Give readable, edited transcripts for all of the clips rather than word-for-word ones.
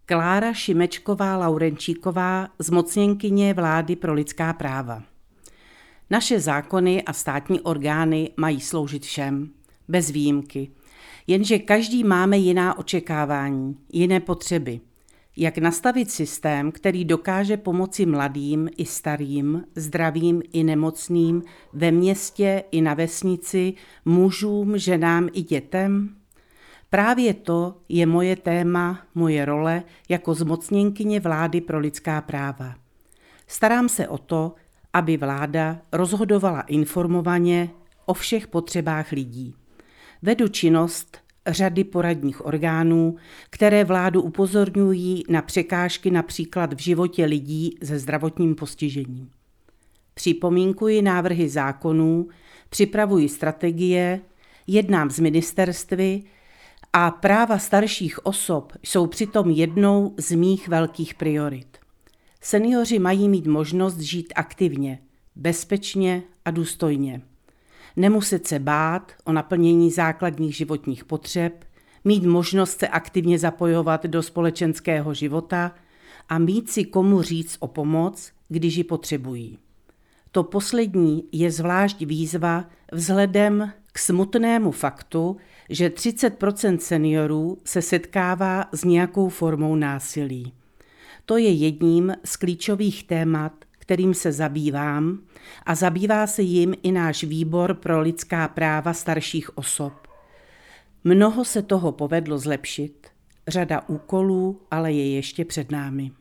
Klára Šimečková-Laurenčíková, zmocněnkyně vlády pro lidská práva. Naše zákony a státní orgány mají sloužit všem, bez výjimky, jenže každý máme jiná očekávání, jiné potřeby. Jak nastavit systém, který dokáže pomoci mladým i starým, zdravým i nemocným, ve městě i na vesnici, mužům, ženám i dětem? Právě to je moje téma, moje role jako zmocněnkyně vlády pro lidská práva. Starám se o to, aby vláda rozhodovala informovaně o všech potřebách lidí. Vedu činnost řady poradních orgánů, které vládu upozorňují na překážky například v životě lidí se zdravotním postižením. Připomínkuji návrhy zákonů, připravuji strategie, jednám s ministerstvy a práva starších osob jsou přitom jednou z mých velkých priorit. Senioři mají mít možnost žít aktivně, bezpečně a důstojně. Nemuset se bát o naplnění základních životních potřeb, mít možnost se aktivně zapojovat do společenského života a mít si komu říct o pomoc, když ji potřebují. To poslední je zvlášť výzva vzhledem k smutnému faktu, že 30% seniorů se setkává s nějakou formou násilí. To je jedním z klíčových témat, kterým se zabývám, a zabývá se jim i náš výbor pro lidská práva starších osob. Mnoho se toho povedlo zlepšit, řada úkolů ale je ještě před námi.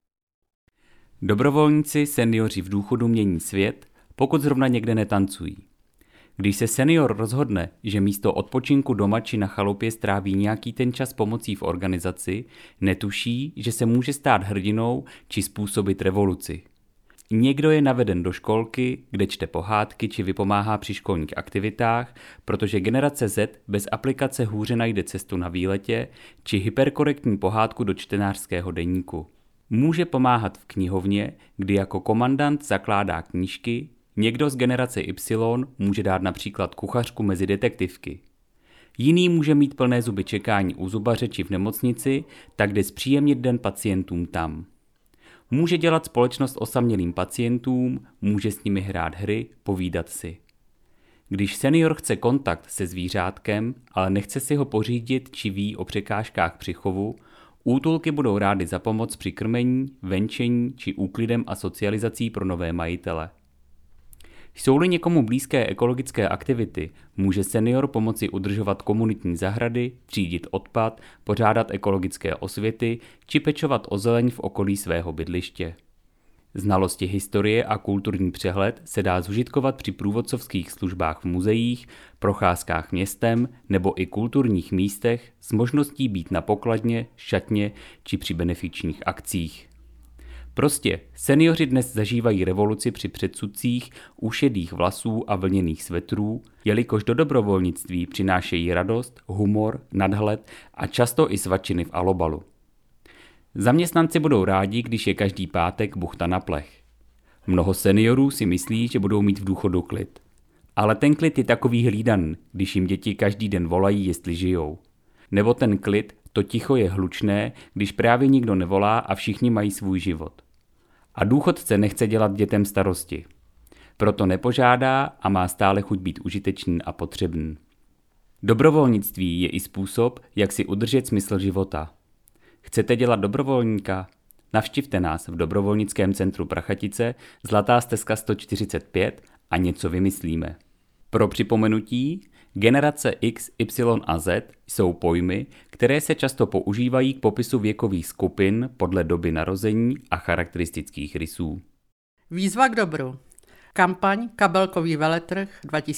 Dobrovolníci, seniori v důchodu mění svět, pokud zrovna někde netancují. Když se senior rozhodne, že místo odpočinku doma či na chalupě stráví nějaký ten čas pomocí v organizaci, netuší, že se může stát hrdinou či způsobit revoluci. Někdo je naveden do školky, kde čte pohádky či vypomáhá při školních aktivitách, protože generace Z bez aplikace hůře najde cestu na výletě či hyperkorektní pohádku do čtenářského deníku. Může pomáhat v knihovně, kdy jako komandant zakládá knížky, někdo z generace Y může dát například kuchařku mezi detektivky. Jiný může mít plné zuby čekání u zubaře či v nemocnici, tak jde zpříjemnit den pacientům tam. Může dělat společnost osamělým pacientům, může s nimi hrát hry, povídat si. Když senior chce kontakt se zvířátkem, ale nechce si ho pořídit či ví o překážkách při chovu, útulky budou rády za pomoc při krmení, venčení či úklidem a socializací pro nové majitele. Jsou-li někomu blízké ekologické aktivity, může senior pomoci udržovat komunitní zahrady, třídit odpad, pořádat ekologické osvěty či pečovat o zeleň v okolí svého bydliště. Znalosti historie a kulturní přehled se dá zužitkovat při průvodcovských službách v muzeích, procházkách městem nebo i kulturních místech s možností být na pokladně, šatně či při benefičních akcích. Prostě seniori dnes zažívají revoluci při předsudcích u šedých vlasů a vlněných svetrů, jelikož do dobrovolnictví přinášejí radost, humor, nadhled a často i svačiny v alobalu. Zaměstnanci budou rádi, když je každý pátek buchta na plech. Mnoho seniorů si myslí, že budou mít v důchodu klid. Ale ten klid je takový hlídaný, když jim děti každý den volají, jestli žijou. Nebo ten klid, to ticho je hlučné, když právě nikdo nevolá a všichni mají svůj život. A důchodce nechce dělat dětem starosti. Proto nepožádá a má stále chuť být užitečný a potřebný. Dobrovolnictví je i způsob, jak si udržet smysl života. Chcete dělat dobrovolníka? Navštivte nás v Dobrovolnickém centru Prachatice, Zlatá stezka 145 a něco vymyslíme. Pro připomenutí, generace X, Y a Z jsou pojmy, které se často používají k popisu věkových skupin podle doby narození a charakteristických rysů. Výzva k dobru. Kampaň Kabelkový veletrh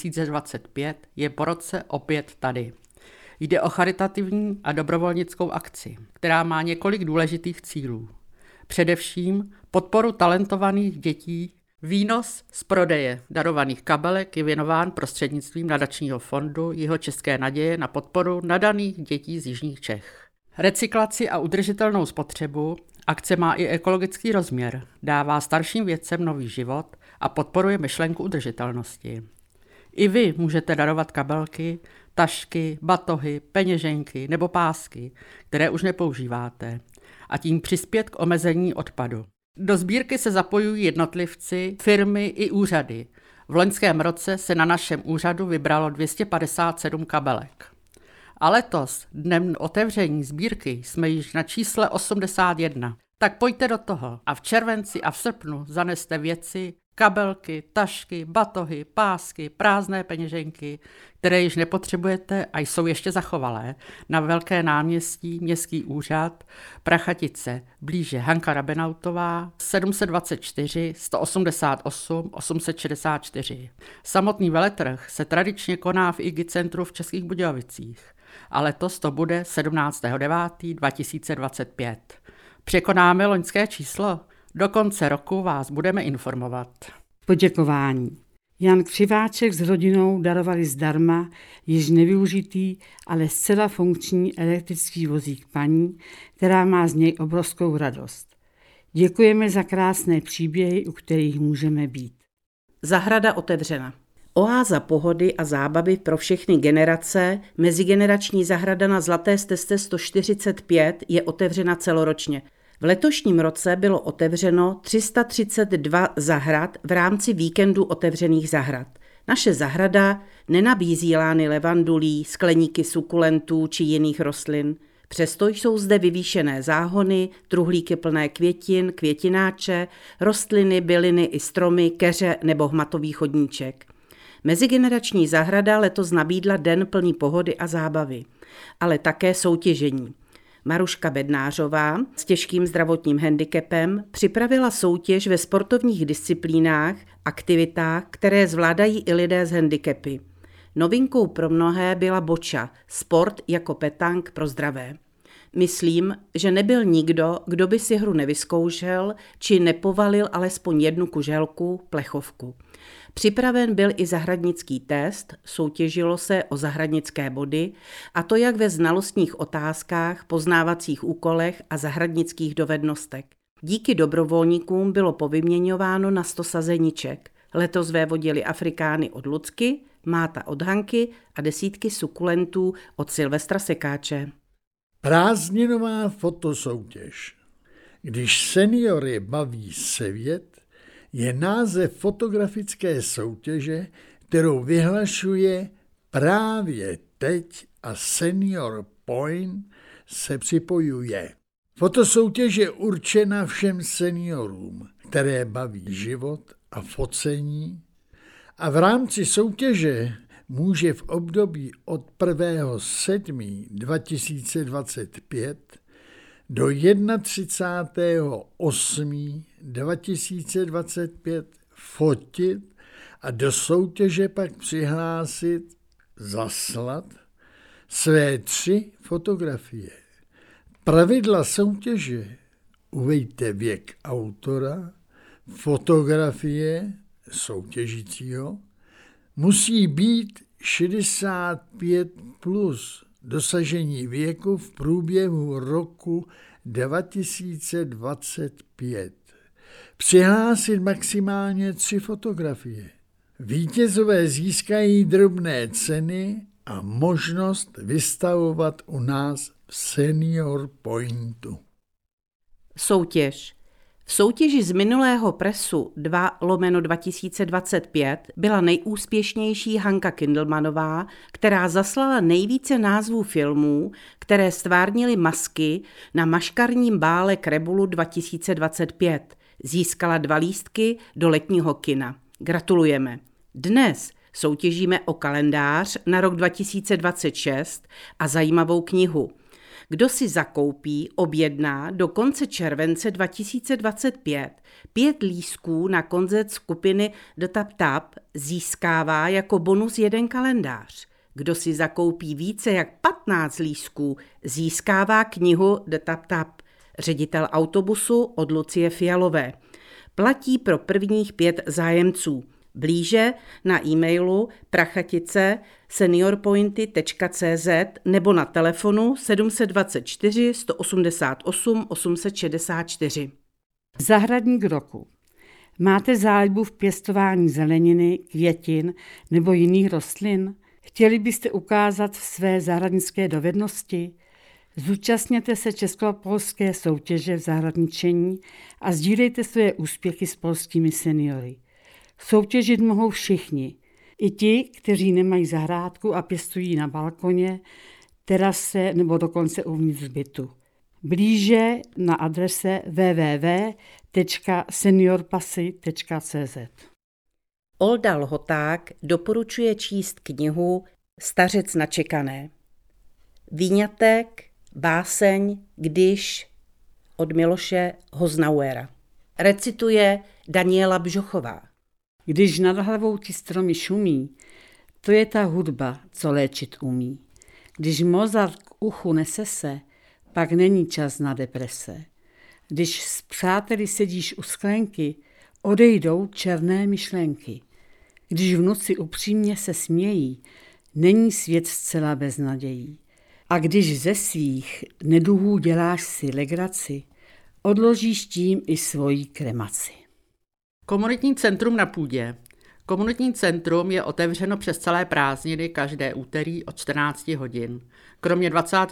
2025 je po roce opět tady. Jde o charitativní a dobrovolnickou akci, která má několik důležitých cílů. Především podporu talentovaných dětí. Výnos z prodeje darovaných kabelek je věnován prostřednictvím nadačního fondu Jihočeské naděje na podporu nadaných dětí z jižních Čech. Recyklaci a udržitelnou spotřebu akce má i ekologický rozměr, dává starším vědcem nový život a podporuje myšlenku udržitelnosti. I vy můžete darovat kabelky, tašky, batohy, peněženky nebo pásky, které už nepoužíváte. a tím přispět k omezení odpadu. Do sbírky se zapojují jednotlivci, firmy i úřady. V loňském roce se na našem úřadu vybralo 257 kabelek. A letos, dnem otevření sbírky, jsme již na čísle 81. Tak pojďte do toho a v červenci a v srpnu zaneste věci, kabelky, tašky, batohy, pásky, prázdné peněženky, které již nepotřebujete a jsou ještě zachovalé, na Velké náměstí, Městský úřad, Prachatice, blíže Hanka Rabenautová, 724 188 864. Samotný veletrh se tradičně koná v IGI centru v Českých Budějovicích, a letos to bude 17.9.2025. Překonáme loňské číslo? Do konce roku vás budeme informovat. Poděkování. Jan Křiváček s rodinou darovali zdarma již nevyužitý, ale zcela funkční elektrický vozík paní, která má z něj obrovskou radost. Děkujeme za krásné příběhy, u kterých můžeme být. Zahrada otevřena. Oáza pohody a zábavy pro všechny generace, mezigenerační zahrada na Zlaté stezce 145 je otevřena celoročně. V letošním roce bylo otevřeno 332 zahrad v rámci víkendu otevřených zahrad. Naše zahrada nenabízí lány levandulí, skleníky sukulentů či jiných rostlin. Přesto jsou zde vyvýšené záhony, truhlíky plné květin, květináče, rostliny, byliny i stromy, keře nebo hmatový chodníček. Mezigenerační zahrada letos nabídla den plný pohody a zábavy, ale také soutěžení. Maruška Bednářová s těžkým zdravotním handicapem připravila soutěž ve sportovních disciplínách, aktivitách, které zvládají i lidé s handicapy. Novinkou pro mnohé byla boča, sport jako petank pro zdravé. Myslím, že nebyl nikdo, kdo by si hru nevyzkoušel či nepovalil alespoň jednu kuželku, plechovku. Připraven byl i zahradnický test, soutěžilo se o zahradnické body, a to jak ve znalostních otázkách, poznávacích úkolech a zahradnických dovednostech. Díky dobrovolníkům bylo povyměňováno na 100 sazeniček. Letos vévodili Afrikány od Lucky, Máta od Hanky a desítky sukulentů od Silvestra Sekáče. Prázdninová fotosoutěž. Když seniory baví sevět, je název fotografické soutěže, kterou vyhlašuje právě teď a Senior Point se připojuje. Fotosoutěž je určena všem seniorům, které baví život a focení, a v rámci soutěže může v období od 1.7.2025 do 31.8.2025 fotit a do soutěže pak přihlásit, zaslat své 3 fotografie. Pravidla soutěže: uveďte věk autora, fotografie soutěžícího musí být 65+, dosažení věku v průběhu roku 2025. Přihlásit maximálně 3 fotografie. Vítězové získají drobné ceny a možnost vystavovat u nás v Senior Pointu. Soutěž. V soutěži z minulého presu 2/2025 byla nejúspěšnější Hanka Kindelmanová, která zaslala nejvíce názvů filmů, které stvárnily masky na maškarním bále Krebulu 2025. Získala 2 lístky do letního kina. Gratulujeme. Dnes soutěžíme o kalendář na rok 2026 a zajímavou knihu. Kdo si zakoupí, objedná do konce července 2025 5 lístků na koncert skupiny The Tap Tap, získává jako bonus 1 kalendář. Kdo si zakoupí více jak 15 lístků, získává knihu The Tap Tap. Ředitel autobusu od Lucie Fialové. Platí pro prvních 5 zájemců. Blíže na e-mailu prachatice@seniorpointy.cz nebo na telefonu 724 188 864. Zahradník roku. Máte zálibu v pěstování zeleniny, květin nebo jiných rostlin? Chtěli byste ukázat své zahradnické dovednosti? Zúčastněte se česko-polské soutěže v zahradničení a sdílejte své úspěchy s polskými seniory. Soutěžit mohou všichni, i ti, kteří nemají zahrádku a pěstují na balkoně, terase nebo dokonce uvnitř bytu. Blíže na adrese www.seniorpasy.cz. Olda Lhoták doporučuje číst knihu Stařec na čekané. Výňatek, báseň Když od Miloše Hoznauera. Recituje Daniela Bžochová. Když nad hlavou ti stromy šumí, to je ta hudba, co léčit umí. Když Mozart k uchu nese se, pak není čas na deprese. Když s přáteli sedíš u sklenky, odejdou černé myšlenky. Když v noci upřímně se smějí, není svět zcela bez nadějí. A když ze svých neduhů děláš si legraci, odložíš tím i svoji kremaci. Komunitní centrum na půdě. Komunitní centrum je otevřeno přes celé prázdniny každé úterý od 14 hodin, kromě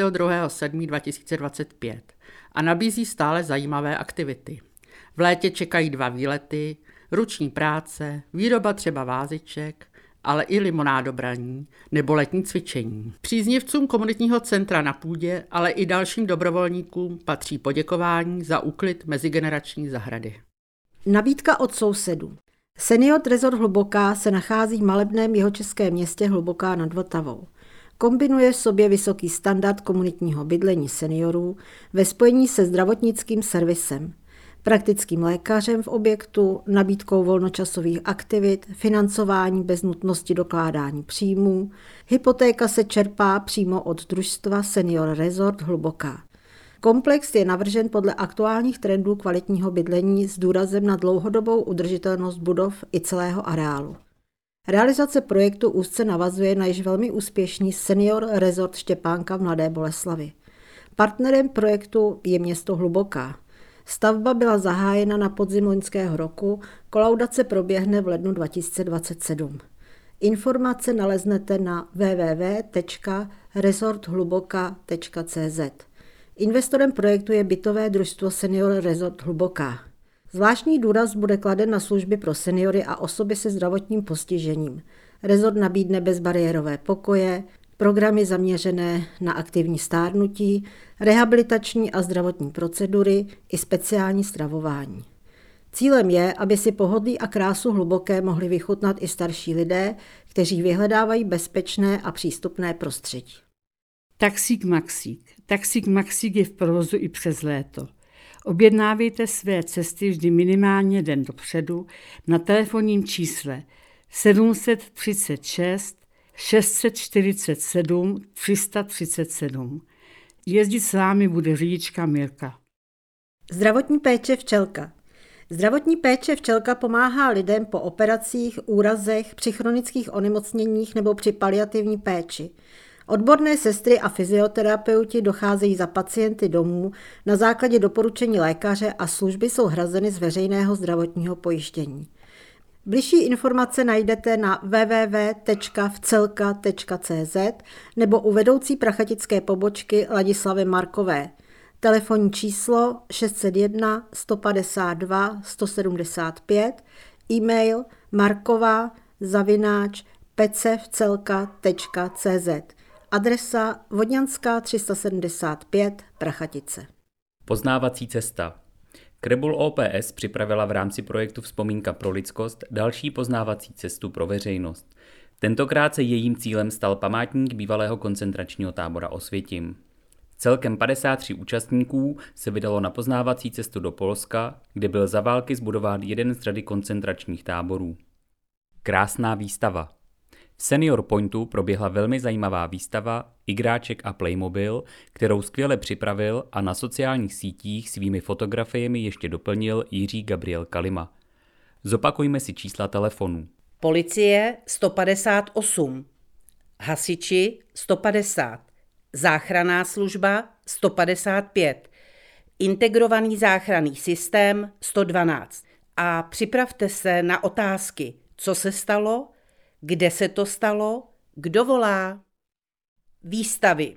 22.7.2025 a nabízí stále zajímavé aktivity. V létě čekají 2 výlety, ruční práce, výroba třeba váziček, ale i limonádobraní nebo letní cvičení. Příznivcům komunitního centra na půdě, ale i dalším dobrovolníkům patří poděkování za úklid mezigenerační zahrady. Nabídka od sousedů. Senior Resort Hluboká se nachází v malebném jihočeském městě Hluboká nad Vltavou. Kombinuje v sobě vysoký standard komunitního bydlení seniorů ve spojení se zdravotnickým servisem, praktickým lékařem v objektu, nabídkou volnočasových aktivit, financování bez nutnosti dokládání příjmů. Hypotéka se čerpá přímo od družstva Senior Resort Hluboká. Komplex je navržen podle aktuálních trendů kvalitního bydlení s důrazem na dlouhodobou udržitelnost budov i celého areálu. Realizace projektu úzce navazuje na již velmi úspěšný Senior Resort Štěpánka v Mladé Boleslavi. Partnerem projektu je město Hluboká. Stavba byla zahájena na podzim loňského roku, kolaudace proběhne v lednu 2027. Informace naleznete na www.resorthluboka.cz. Investorem projektu je bytové družstvo Senior Resort Hluboká. Zvláštní důraz bude kladen na služby pro seniory a osoby se zdravotním postižením. Resort nabídne bezbariérové pokoje, programy zaměřené na aktivní stárnutí, rehabilitační a zdravotní procedury i speciální stravování. Cílem je, aby si pohodlí a krásu Hluboké mohli vychutnat i starší lidé, kteří vyhledávají bezpečné a přístupné prostředí. Taxík Maxík. Taxík Maxík je v provozu i přes léto. Objednávejte své cesty vždy minimálně den dopředu na telefonním čísle 736 647 337. Jezdit s vámi bude řidička Mirka. Zdravotní péče Včelka. Zdravotní péče Včelka pomáhá lidem po operacích, úrazech, při chronických onemocněních nebo při paliativní péči. Odborné sestry a fyzioterapeuti docházejí za pacienty domů na základě doporučení lékaře a služby jsou hrazeny z veřejného zdravotního pojištění. Bližší informace najdete na www.vcelka.cz nebo u vedoucí prachatické pobočky Ladislavy Markové. Telefonní číslo 601 152 175, e-mail markova@pecevcelka.cz, adresa Vodňanská 375 Prachatice. Poznávací cesta. Krebul OPS připravila v rámci projektu Vzpomínka pro lidskost další poznávací cestu pro veřejnost. Tentokrát se jejím cílem stal památník bývalého koncentračního tábora Osvětim. Celkem 53 účastníků se vydalo na poznávací cestu do Polska, kde byl za války zbudován jeden z řady koncentračních táborů. Krásná výstava. V Senior Pointu proběhla velmi zajímavá výstava Igráček a Playmobil, kterou skvěle připravil a na sociálních sítích svými fotografiemi ještě doplnil Jiří Gabriel Kalima. Zopakujme si čísla telefonů. Policie 158, hasiči 150, záchranná služba 155, integrovaný záchranný systém 112. A připravte se na otázky, co se stalo, kde se to stalo, kdo volá. Výstavy.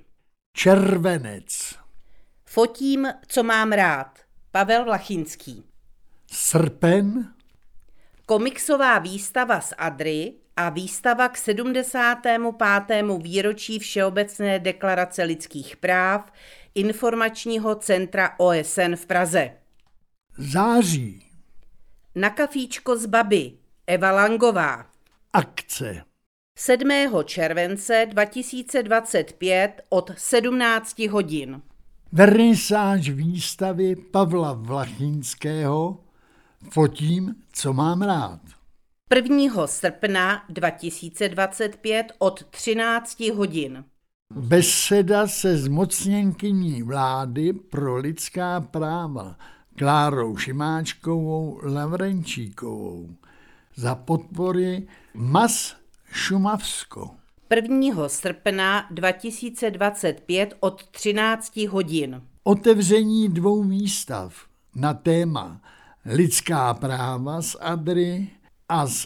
Červenec. Fotím, co mám rád. Pavel Vlachinský. Srpen. Komiksová výstava z Adry a výstava k 75. výročí Všeobecné deklarace lidských práv Informačního centra OSN v Praze. Září. Na kafíčko s babi. Eva Langová. Akce. 7. července 2025 od 17 hodin. Vernisáž výstavy Pavla Vlachinského Fotím, co mám rád. 1. srpna 2025 od 13 hodin. Beseda se zmocněnkyní vlády pro lidská práva Klárou Šimáčkovou Lavrenčíkovou za podpory MAS Šumavsko. 1. srpna 2025 od 13 hodin. Otevření 2 výstav na téma lidská práva z Adry a z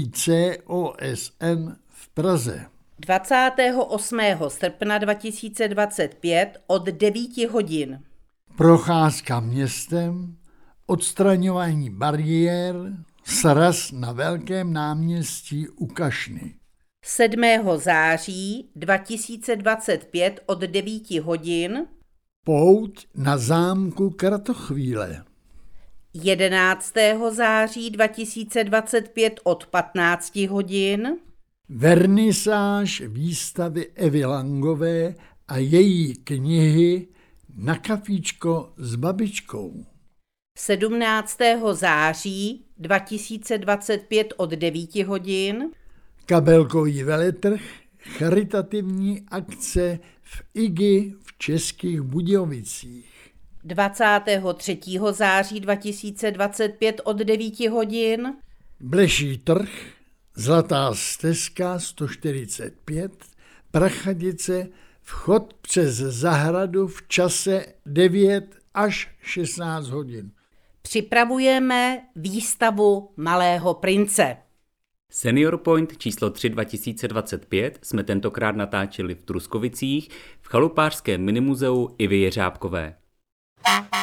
ICOSN v Praze. 28. srpna 2025 od 9 hodin. Procházka městem, odstraňování bariér, sraz na Velkém náměstí u Kašny. 7. září 2025 od 9 hodin. Pouť na zámku Kratochvíle. 11. září 2025 od 15 hodin. Vernisáž výstavy Evy Langové a její knihy Na kafíčko s babičkou. 17. září 2025 od 9 hodin. Kabelkový veletrh, charitativní akce v IGI v Českých Budějovicích. 23. září 2025 od 9 hodin. Bleší trh, Zlatá stezka 145, Prachatice, vchod přes zahradu v čase 9 až 16 hodin. Připravujeme výstavu Malého prince. Senior Point číslo 3 2025 jsme tentokrát natáčeli v Truskovicích v chalupářském minimuzeu Ivy Jeřábkové.